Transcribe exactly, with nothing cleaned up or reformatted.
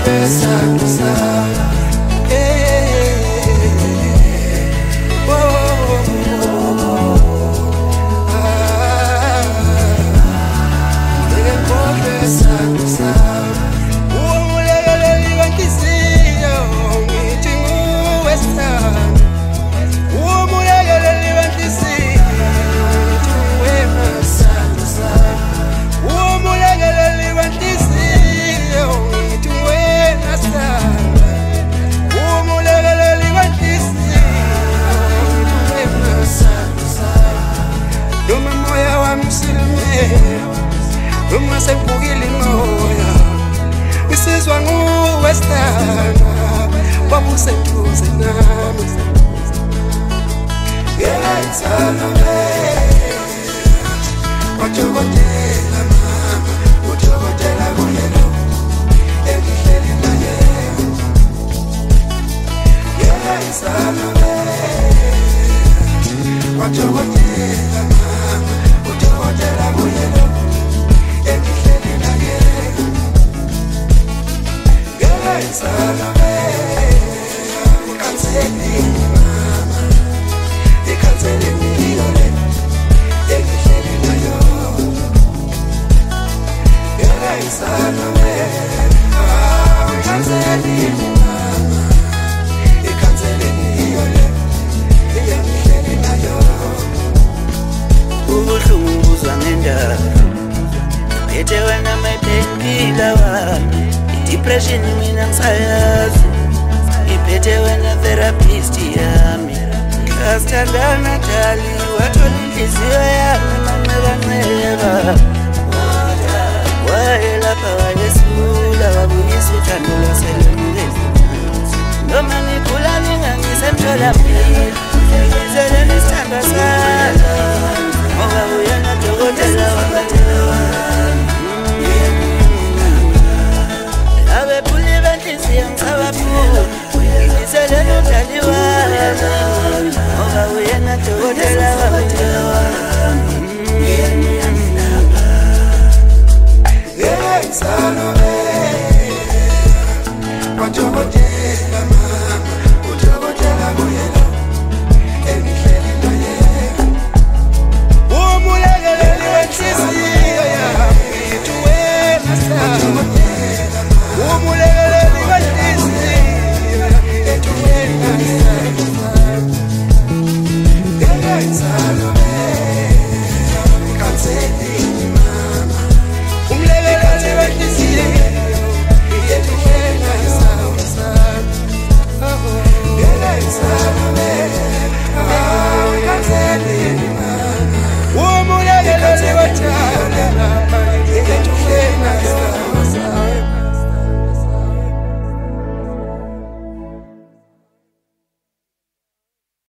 Uma sempugile moya isizwa nguwestana wabuseduze nami ngiyayithanda kodokotela mama udokotela kuyelo engihleli naye ngiyayithanda kodokotela mama udokotela kuyelo Salame, cancele mama, e cancele migliore, e che scegli da io. E salame, cancele mama, e cancele migliore, e che scegli da io. Ubuhlungu ngendaba, phethe wena mayiphendila wami. Depression mina ngisayazi iphethe wena therapist yami kasithandana dali wathola inhliziyo yami manqekanqeka wayelapha wayesula wabuyisa uthando lwaselemukezi noma ngigula ningangisemtholampilo